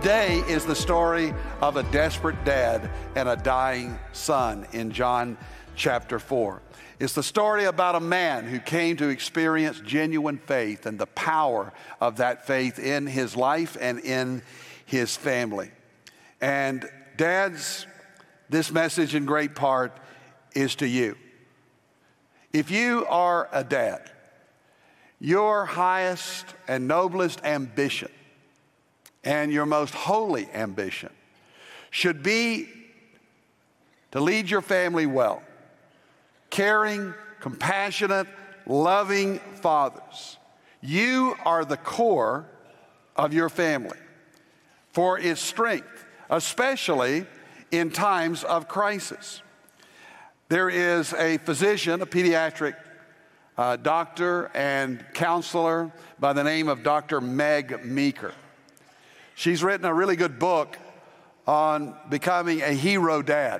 Today is the story of a desperate dad and a dying son in John chapter 4. It's the story about a man who came to experience genuine faith and the power of that faith in his life and in his family. And dads, this message in great part is to you. If you are a dad, your highest and noblest ambition and your most holy ambition should be to lead your family well. Caring, compassionate, loving fathers. You are the core of your family for its strength, especially in times of crisis. There is a physician, a pediatric doctor and counselor by the name of Dr. Meg Meeker. She's written a really good book on becoming a hero dad.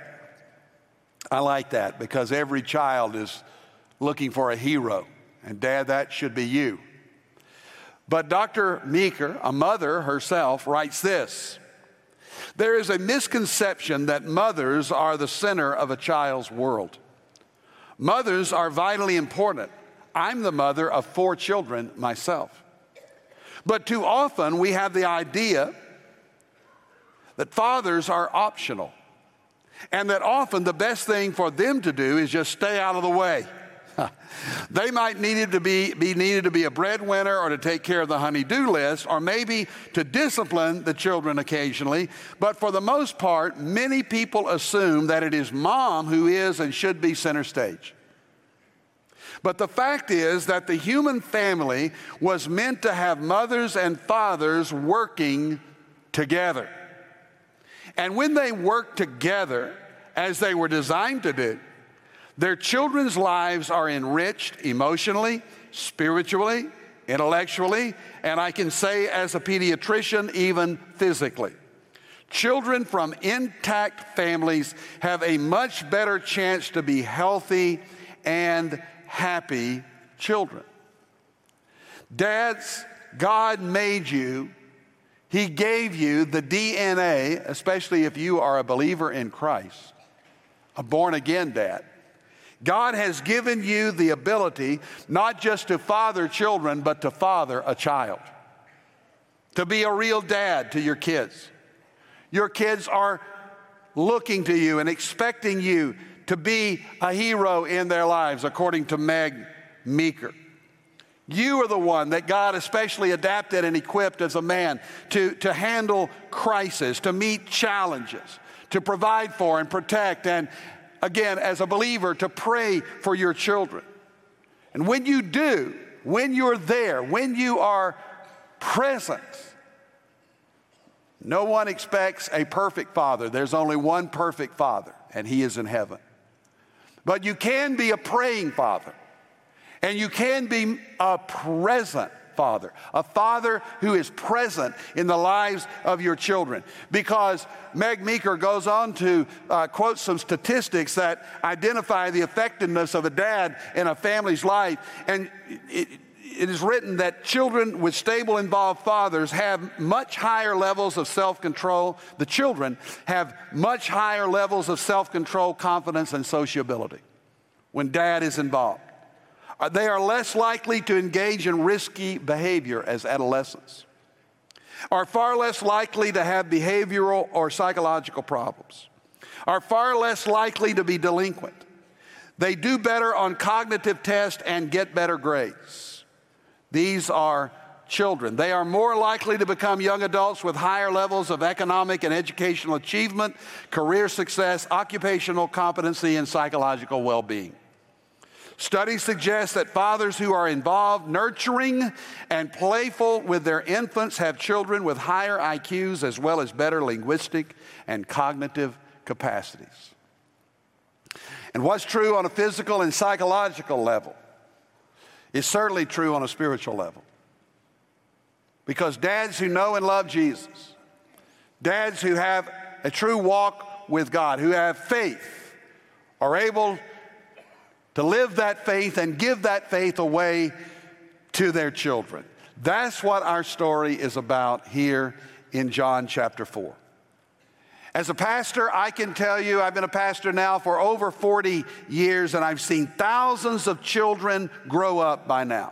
I like that because every child is looking for a hero. And dad, that should be you. But Dr. Meeker, a mother herself, writes this: there is a misconception that mothers are the center of a child's world. Mothers are vitally important. I'm the mother of 4 children myself. But too often we have the idea that fathers are optional and that often the best thing for them to do is just stay out of the way. They might need to be needed to be a breadwinner or to take care of the honey-do list or maybe to discipline the children occasionally. But for the most part, many people assume that it is mom who is and should be center stage. But the fact is that the human family was meant to have mothers and fathers working together. And when they work together, as they were designed to do, their children's lives are enriched emotionally, spiritually, intellectually, and I can say as a pediatrician, even physically. Children from intact families have a much better chance to be healthy and happy children. Dads, God made you. He gave you the DNA, especially if you are a believer in Christ, a born-again dad. God has given you the ability not just to father children, but to father a child, to be a real dad to your kids. Your kids are looking to you and expecting you to be a hero in their lives, according to Meg Meeker. You are the one that God especially adapted and equipped as a man to handle crisis, to meet challenges, to provide for and protect, and again, as a believer, to pray for your children. And when you do, when you're there, when you are present, no one expects a perfect father. There's only one perfect father, and he is in heaven. But you can be a praying father, and you can be a present father, a father who is present in the lives of your children. Because Meg Meeker goes on to quote some statistics that identify the effectiveness of a dad in a family's life, and it is written that children with stable, involved fathers have much higher levels of self-control. The children have much higher levels of self-control, confidence, and sociability when dad is involved. They are less likely to engage in risky behavior as adolescents, are far less likely to have behavioral or psychological problems, are far less likely to be delinquent. They do better on cognitive tests and get better grades. These are children. They are more likely to become young adults with higher levels of economic and educational achievement, career success, occupational competency, and psychological well-being. Studies suggest that fathers who are involved, nurturing, and playful with their infants have children with higher IQs as well as better linguistic and cognitive capacities. And what's true on a physical and psychological level is certainly true on a spiritual level. Because dads who know and love Jesus, dads who have a true walk with God, who have faith, are able to live that faith and give that faith away to their children. That's what our story is about here in John chapter 4. As a pastor, I can tell you, I've been a pastor now for over 40 years, and I've seen thousands of children grow up by now.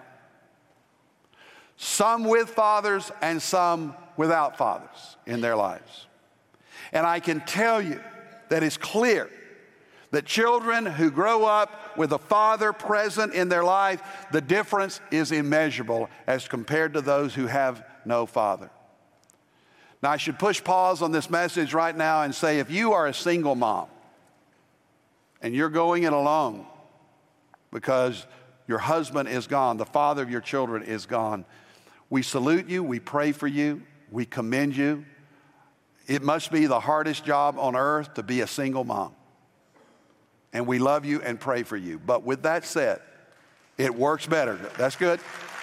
Some with fathers and some without fathers in their lives. And I can tell you that it's clear that children who grow up with a father present in their life, the difference is immeasurable as compared to those who have no father. Now, I should push pause on this message right now and say, if you are a single mom and you're going it alone because your husband is gone, the father of your children is gone, we salute you, we pray for you, we commend you. It must be the hardest job on earth to be a single mom. And we love you and pray for you. But with that said, it works better. That's good.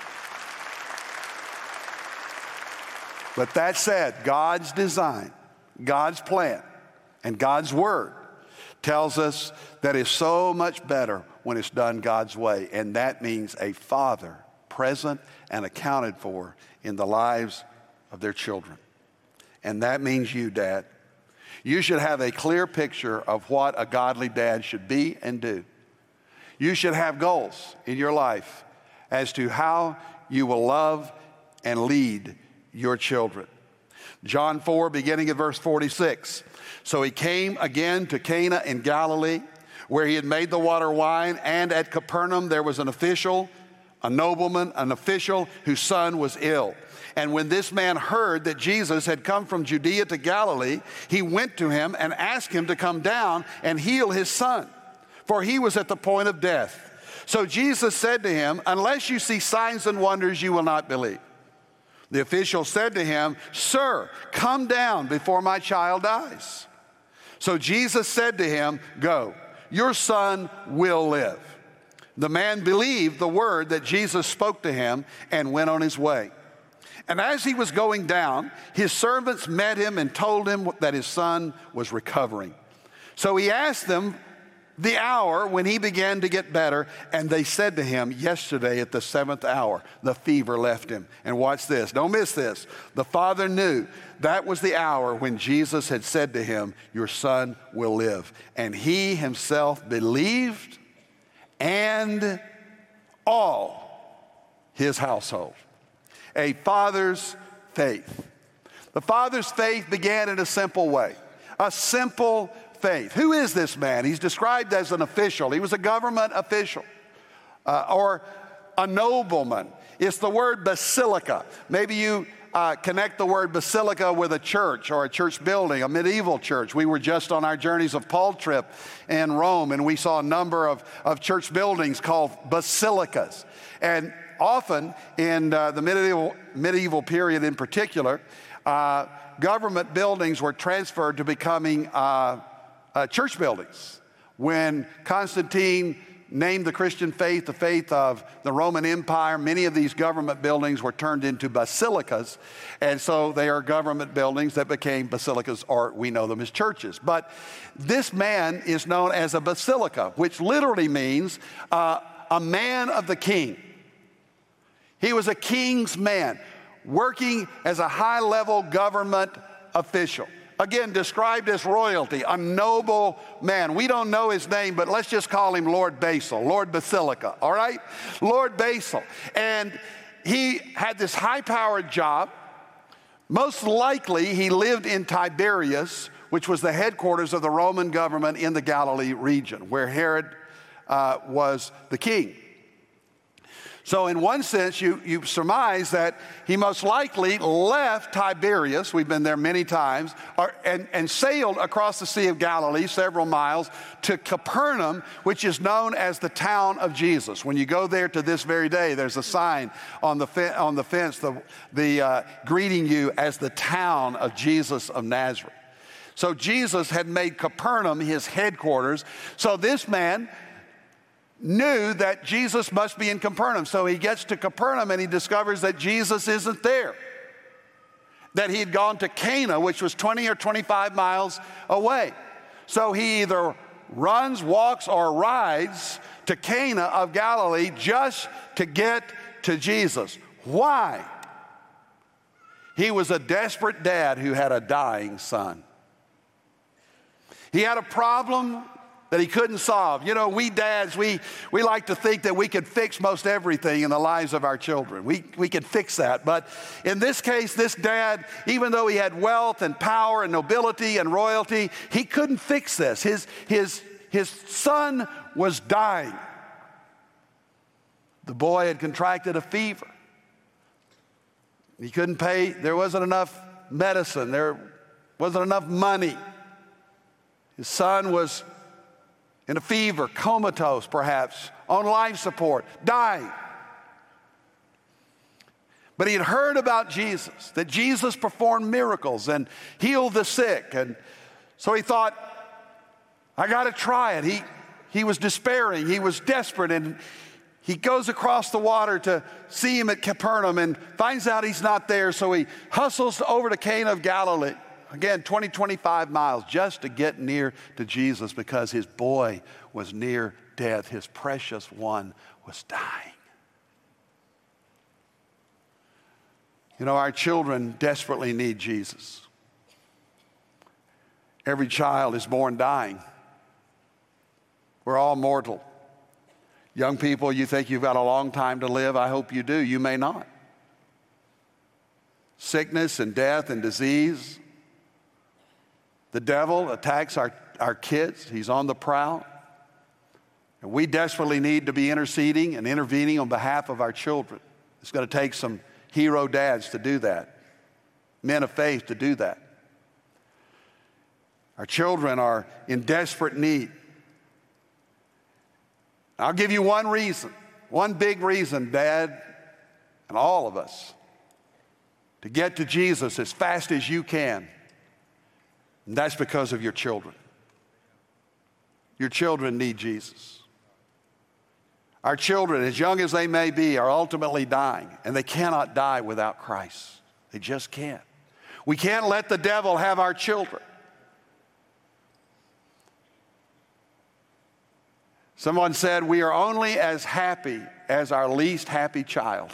But that said, God's design, God's plan, and God's word tells us that it's so much better when it's done God's way. And that means a father present and accounted for in the lives of their children. And that means you, Dad. You should have a clear picture of what a godly dad should be and do. You should have goals in your life as to how you will love and lead your children. John 4, beginning at verse 46. So he came again to Cana in Galilee, where he had made the water wine, and at Capernaum there was an official, a nobleman, an official whose son was ill. And when this man heard that Jesus had come from Judea to Galilee, he went to him and asked him to come down and heal his son, for he was at the point of death. So Jesus said to him, unless you see signs and wonders, you will not believe. The official said to him, Sir, come down before my child dies. So Jesus said to him, Go, your son will live. The man believed the word that Jesus spoke to him and went on his way. And as he was going down, his servants met him and told him that his son was recovering. So he asked them the hour when he began to get better, and they said to him, yesterday at the 7th hour, the fever left him. And watch this, don't miss this. The father knew that was the hour when Jesus had said to him, your son will live. And he himself believed, and all his household. A father's faith. The father's faith began in a simple way, a simple faith. Who is this man? He's described as an official. He was a government official or a nobleman. It's the word basilica. Maybe you connect the word basilica with a church or a church building, a medieval church. We were just on our Journeys of Paul trip in Rome, and we saw a number of church buildings called basilicas. And often in the medieval period in particular, government buildings were transferred to becoming church buildings. When Constantine named the Christian faith the faith of the Roman Empire, many of these government buildings were turned into basilicas, and so they are government buildings that became basilicas, or we know them as churches. But this man is known as a basilica, which literally means a man of the king. He was a king's man, working as a high-level government official. Again, described as royalty, a noble man. We don't know his name, but let's just call him Lord Basil, Lord Basilica, all right? Lord Basil. And he had this high-powered job. Most likely, he lived in Tiberias, which was the headquarters of the Roman government in the Galilee region, where Herod was the king. So in one sense, you surmise that he most likely left Tiberias, we've been there many times, and sailed across the Sea of Galilee several miles to Capernaum, which is known as the town of Jesus. When you go there to this very day, there's a sign on the fence greeting you as the town of Jesus of Nazareth. So Jesus had made Capernaum his headquarters. So this man knew that Jesus must be in Capernaum. So he gets to Capernaum and he discovers that Jesus isn't there, that he had gone to Cana, which was 20 or 25 miles away. So he either runs, walks, or rides to Cana of Galilee just to get to Jesus. Why? He was a desperate dad who had a dying son. He had a problem that he couldn't solve. You know, we dads, we like to think that we could fix most everything in the lives of our children. We could fix that. But in this case, this dad, even though he had wealth and power and nobility and royalty, he couldn't fix this. His son was dying. The boy had contracted a fever. He couldn't pay. There wasn't enough medicine. There wasn't enough money. His son was in a fever, comatose perhaps, on life support, dying. But he had heard about Jesus, that Jesus performed miracles and healed the sick. And so he thought, I got to try it. He was despairing. He was desperate. And he goes across the water to see him at Capernaum and finds out he's not there. So he hustles over to Cana of Galilee. Again, 25 miles just to get near to Jesus because his boy was near death. His precious one was dying. You know, our children desperately need Jesus. Every child is born dying. We're all mortal. Young people, you think you've got a long time to live. I hope you do. You may not. Sickness and death and disease. The devil attacks our kids. He's on the prowl. And we desperately need to be interceding and intervening on behalf of our children. It's going to take some hero dads to do that, men of faith to do that. Our children are in desperate need. I'll give you one reason, one big reason, Dad, and all of us, to get to Jesus as fast as you can. And that's because of your children. Your children need Jesus. Our children, as young as they may be, are ultimately dying, and they cannot die without Christ. They just can't. We can't let the devil have our children. Someone said, we are only as happy as our least happy child.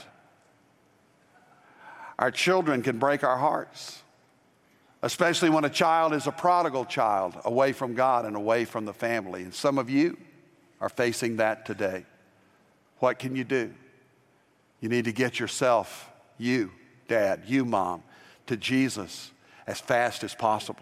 Our children can break our hearts, especially when a child is a prodigal child, away from God and away from the family. And some of you are facing that today. What can you do? You need to get yourself, you, Dad, you, Mom, to Jesus as fast as possible.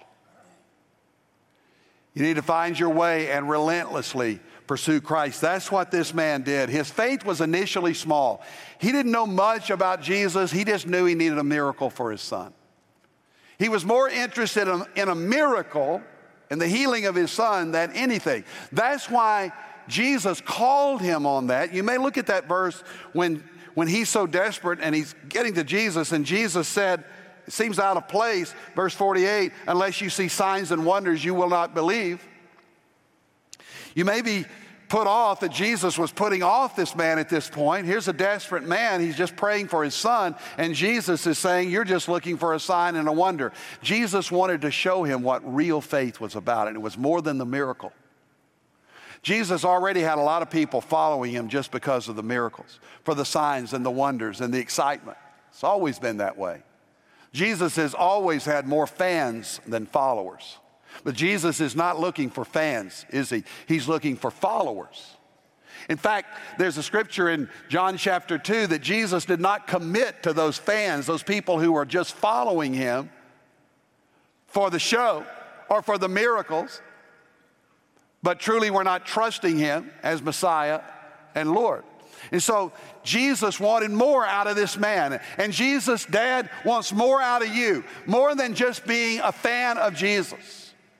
You need to find your way and relentlessly pursue Christ. That's what this man did. His faith was initially small. He didn't know much about Jesus. He just knew he needed a miracle for his son. He was more interested in a miracle, in the healing of his son, than anything. That's why Jesus called him on that. You may look at that verse when he's so desperate and he's getting to Jesus, and Jesus said, it seems out of place, verse 48, unless you see signs and wonders, you will not believe. You may be put off that Jesus was putting off this man at this point. Here's a desperate man. He's just praying for his son, and Jesus is saying, you're just looking for a sign and a wonder. Jesus wanted to show him what real faith was about, and it was more than the miracle. Jesus already had a lot of people following him just because of the miracles, for the signs and the wonders and the excitement. It's always been that way. Jesus has always had more fans than followers. But Jesus is not looking for fans, is he? He's looking for followers. In fact, there's a scripture in John chapter 2 that Jesus did not commit to those fans, those people who were just following him for the show or for the miracles, but truly were not trusting him as Messiah and Lord. And so Jesus wanted more out of this man. And Jesus, Dad, wants more out of you, more than just being a fan of Jesus,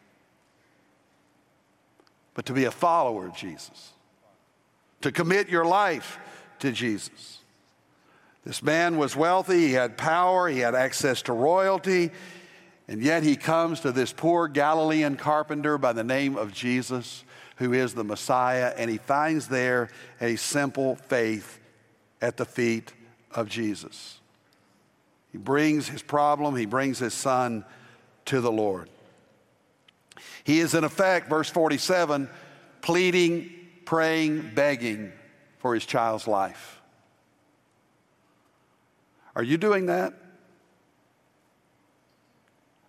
but to be a follower of Jesus, to commit your life to Jesus. This man was wealthy, he had power, he had access to royalty, and yet he comes to this poor Galilean carpenter by the name of Jesus, who is the Messiah, and he finds there a simple faith at the feet of Jesus. He brings his problem, he brings his son to the Lord. He is in effect, verse 47, pleading, praying, begging for his child's life. Are you doing that?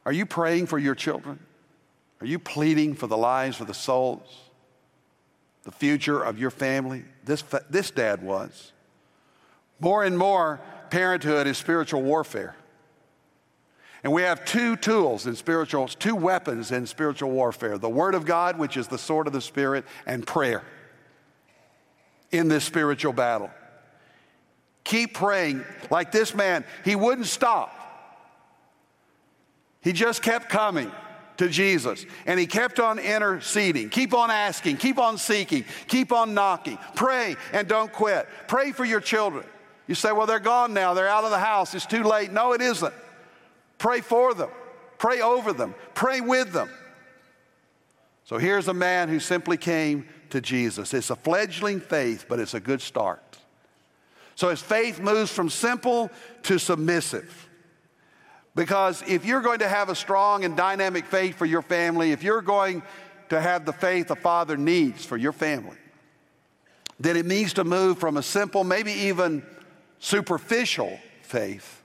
Are you praying for your children? Are you pleading for the lives of the souls, the future of your family? This dad was. More and more, parenthood is spiritual warfare. And we have two weapons in spiritual warfare: the Word of God, which is the sword of the Spirit, and prayer in this spiritual battle. Keep praying. Like this man, he wouldn't stop. He just kept coming to Jesus, and he kept on interceding. Keep on asking, keep on seeking, keep on knocking. Pray and don't quit. Pray for your children. You say, well, they're gone now. They're out of the house. It's too late. No, it isn't. Pray for them. Pray over them. Pray with them. So here's a man who simply came to Jesus. It's a fledgling faith, but it's a good start. So his faith moves from simple to submissive. Because if you're going to have a strong and dynamic faith for your family, if you're going to have the faith a father needs for your family, then it needs to move from a simple, maybe even superficial faith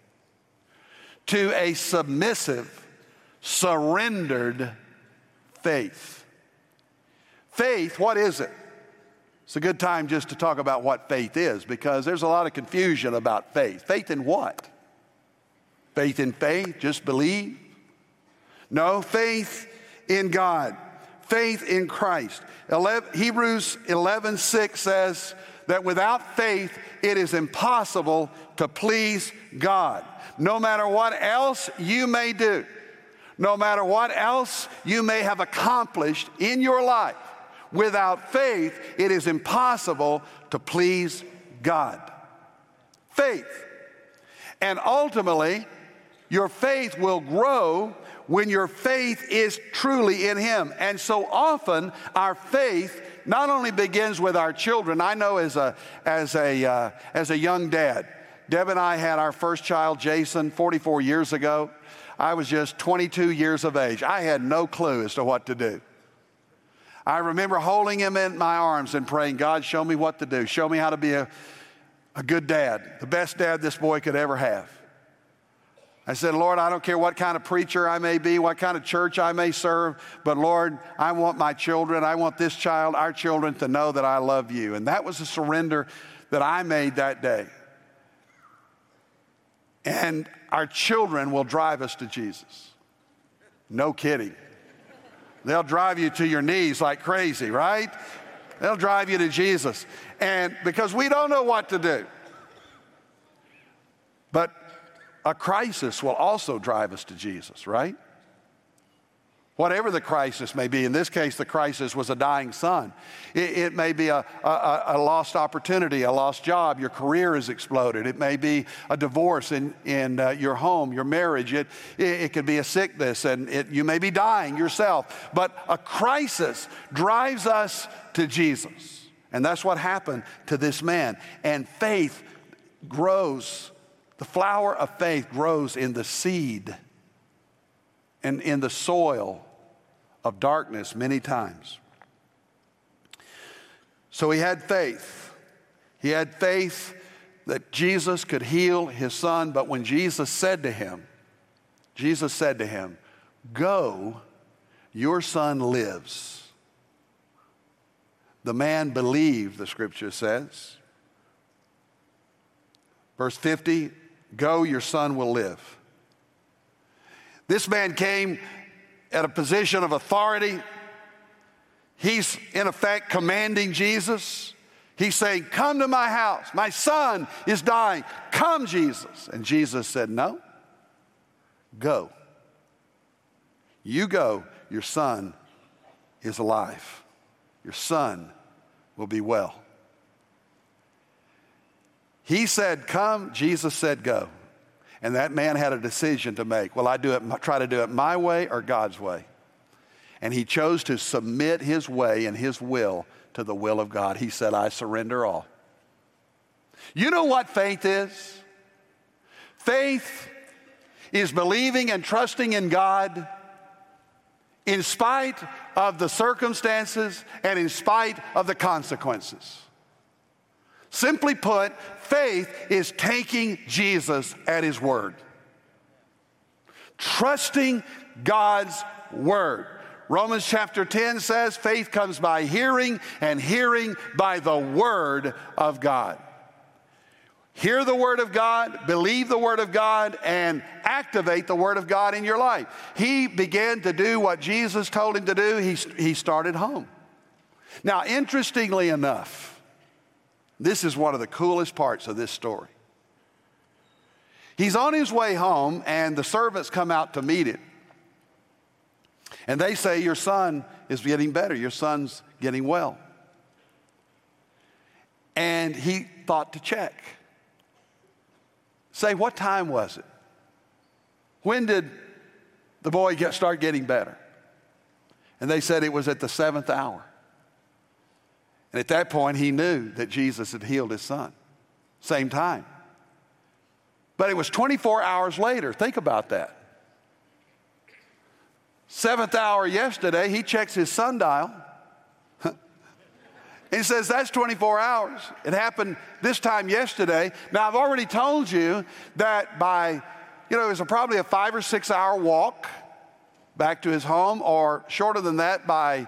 to a submissive, surrendered faith. Faith, what is it? It's a good time just to talk about what faith is, because there's a lot of confusion about faith. Faith in what? Faith in faith, just believe? No, faith in God, faith in Christ. Hebrews 11:6 says that without faith, it is impossible to please God. No matter what else you may do, no matter what else you may have accomplished in your life, without faith, it is impossible to please God. Faith. And ultimately, your faith will grow when your faith is truly in Him. And so often, our faith not only begins with our children. I know as a young dad, Deb and I had our first child, Jason, 44 years ago. I was just 22 years of age. I had no clue as to what to do. I remember holding him in my arms and praying, God, show me what to do. Show me how to be a good dad, the best dad this boy could ever have. I said, Lord, I don't care what kind of preacher I may be, what kind of church I may serve, but Lord, I want my children, I want this child, our children, to know that I love you. And that was a surrender that I made that day. And our children will drive us to Jesus. No kidding. They'll drive you to your knees like crazy, right? They'll drive you to Jesus. And because we don't know what to do. But a crisis will also drive us to Jesus, right? Whatever the crisis may be. In this case, the crisis was a dying son. It may be a lost opportunity, a lost job. Your career has exploded. It may be a divorce in your home, your marriage. It could be a sickness, and you may be dying yourself. But a crisis drives us to Jesus. And that's what happened to this man. And faith grows. The flower of faith grows in the seed and in the soil of darkness many times. So he had faith. He had faith that Jesus could heal his son, but when Jesus said to him, go, your son lives. The man believed, the scripture says. Verse 50, go, your son will live. This man came at a position of authority. He's, in effect, commanding Jesus. He's saying, come to my house. My son is dying. Come, Jesus. And Jesus said, no, go. You go. Your son is alive. Your son will be well. He said, come. Jesus said, go. And that man had a decision to make. Will I try to do it my way or God's way? And he chose to submit his way and his will to the will of God. He said, I surrender all. You know what faith is? Faith is believing and trusting in God in spite of the circumstances and in spite of the consequences. Simply put, faith is taking Jesus at his word. Trusting God's word. Romans chapter 10 says faith comes by hearing, and hearing by the word of God. Hear the word of God, believe the word of God, and activate the word of God in your life. He began to do what Jesus told him to do. He started home. Now, interestingly enough, this is one of the coolest parts of this story. He's on his way home, and the servants come out to meet him. And they say, your son is getting better. Your son's getting well. And he thought to check. Say, what time was it? When did the boy start getting better? And they said it was at the 7th hour. And at that point, he knew that Jesus had healed his son. Same time. But it was 24 hours later. Think about that. 7th hour yesterday, he checks his sundial. He says, that's 24 hours. It happened this time yesterday. Now, I've already told you that it was probably a 5 or 6 hour walk back to his home, or shorter than that by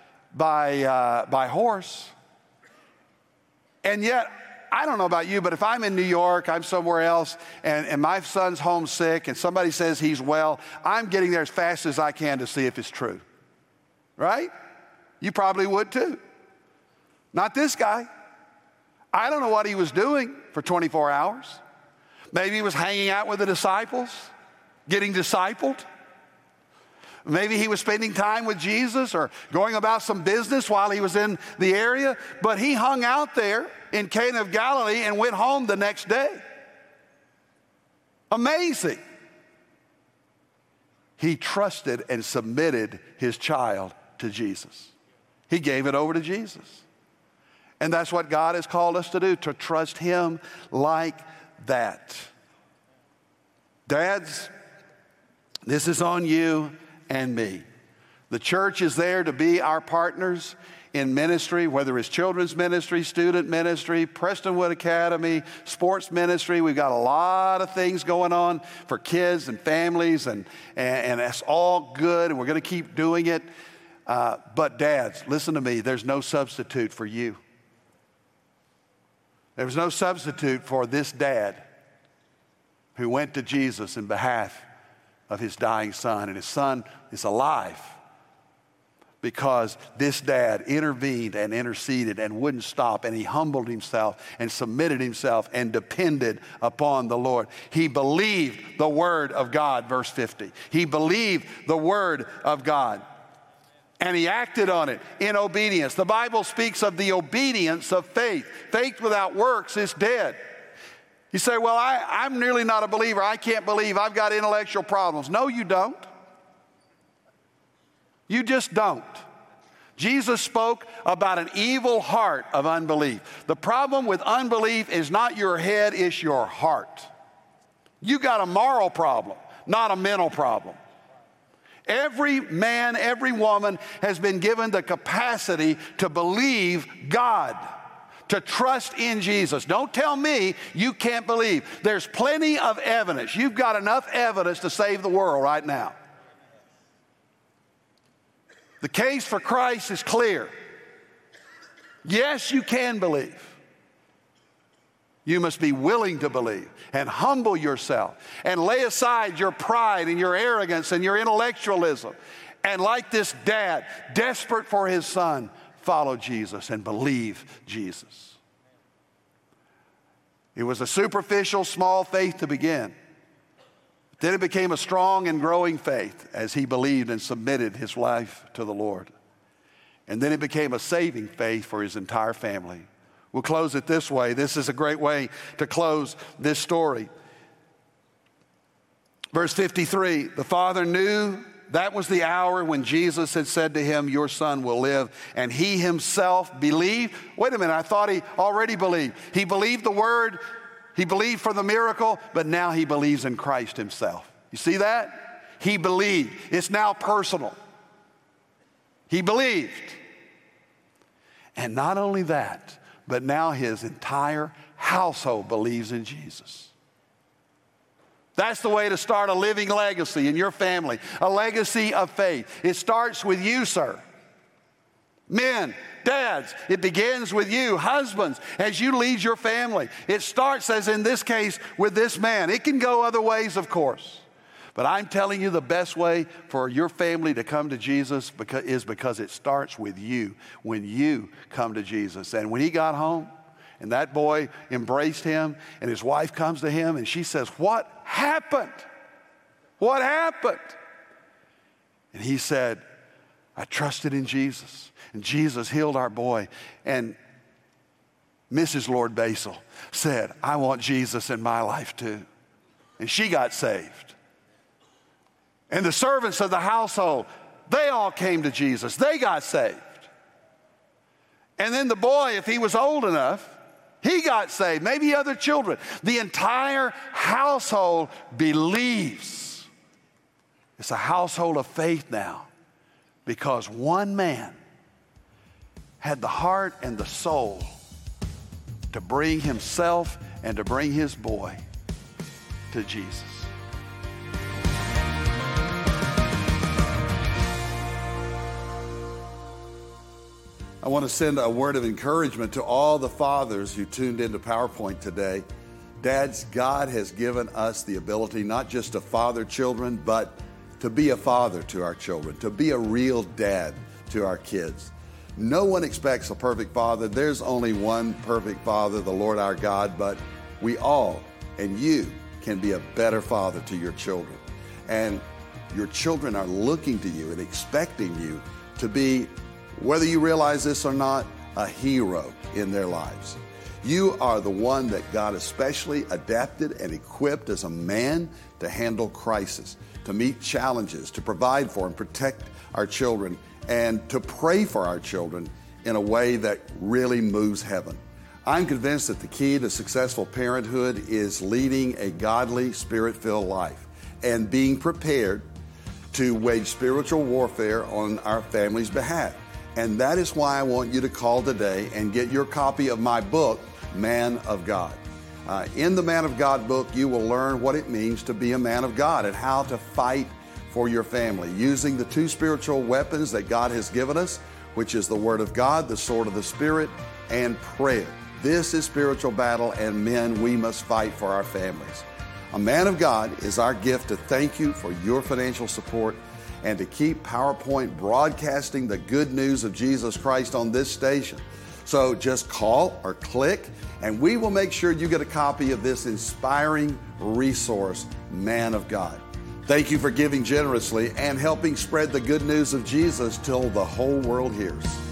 horse. And yet, I don't know about you, but if I'm in New York, I'm somewhere else, and my son's homesick, and somebody says he's well, I'm getting there as fast as I can to see if it's true. Right? You probably would too. Not this guy. I don't know what he was doing for 24 hours. Maybe he was hanging out with the disciples, getting discipled. Maybe he was spending time with Jesus or going about some business while he was in the area. But he hung out there in Cana of Galilee and went home the next day. Amazing. He trusted and submitted his child to Jesus. He gave it over to Jesus. And that's what God has called us to do, to trust him like that. Dads, this is on you and me. The church is there to be our partners in ministry, whether it's children's ministry, student ministry, Prestonwood Academy, sports ministry. We've got a lot of things going on for kids and families, and that's all good, and we're going to keep doing it. But dads, listen to me, there's no substitute for you. There was no substitute for this dad who went to Jesus in behalf of his dying son. And his son is alive because this dad intervened and interceded and wouldn't stop. And he humbled himself and submitted himself and depended upon the Lord. He believed the word of God, verse 50. He believed the word of God. And he acted on it in obedience. The Bible speaks of the obedience of faith. Faith without works is dead. You say, well, I'm nearly not a believer. I can't believe. I've got intellectual problems. No, you don't. You just don't. Jesus spoke about an evil heart of unbelief. The problem with unbelief is not your head, it's your heart. You got a moral problem, not a mental problem. Every man, every woman has been given the capacity to believe God, to trust in Jesus. Don't tell me you can't believe. There's plenty of evidence. You've got enough evidence to save the world right now. The case for Christ is clear. Yes, you can believe. You must be willing to believe and humble yourself and lay aside your pride and your arrogance and your intellectualism. And like this dad, desperate for his son, follow Jesus and believe Jesus. It was a superficial, small faith to begin. Then it became a strong and growing faith as he believed and submitted his life to the Lord. And then it became a saving faith for his entire family. We'll close it this way. This is a great way to close this story. Verse 53, the father knew that was the hour when Jesus had said to him, your son will live. And he himself believed. Wait a minute, I thought he already believed. He believed the word. He believed for the miracle, but now he believes in Christ himself. You see that? He believed. It's now personal. He believed. And not only that, but now his entire household believes in Jesus. That's the way to start a living legacy in your family, a legacy of faith. It starts with you, sir. Men, dads, it begins with you. Husbands, as you lead your family. It starts, as in this case, with this man. It can go other ways, of course. But I'm telling you the best way for your family to come to Jesus is because it starts with you, when you come to Jesus. And when he got home, and that boy embraced him, and his wife comes to him, and she says, "What happened? What happened?" And he said, "I trusted in Jesus, and Jesus healed our boy." And Mrs. Lord Basil said, "I want Jesus in my life too." And she got saved. And the servants of the household, they all came to Jesus. They got saved. And then the boy, if he was old enough, he got saved. Maybe other children. The entire household believes. It's a household of faith now because one man had the heart and the soul to bring himself and to bring his boy to Jesus. I want to send a word of encouragement to all the fathers who tuned into PowerPoint today. Dads, God has given us the ability not just to father children, but to be a father to our children, to be a real dad to our kids. No one expects a perfect father. There's only one perfect father, the Lord our God, but we all, and you, can be a better father to your children. And your children are looking to you and expecting you to be, whether you realize this or not, a hero in their lives. You are the one that God especially adapted and equipped as a man to handle crisis, to meet challenges, to provide for and protect our children, and to pray for our children in a way that really moves heaven. I'm convinced that the key to successful parenthood is leading a godly, spirit-filled life and being prepared to wage spiritual warfare on our family's behalf. And that is why I want you to call today and get your copy of my book, Man of God. In the Man of God book, you will learn what it means to be a man of God and how to fight for your family using the two spiritual weapons that God has given us, which is the Word of God, the sword of the Spirit, and prayer. This is spiritual battle, and men, we must fight for our families. A Man of God is our gift to thank you for your financial support and to keep PowerPoint broadcasting the good news of Jesus Christ on this station. So just call or click, and we will make sure you get a copy of this inspiring resource, Man of God. Thank you for giving generously and helping spread the good news of Jesus till the whole world hears.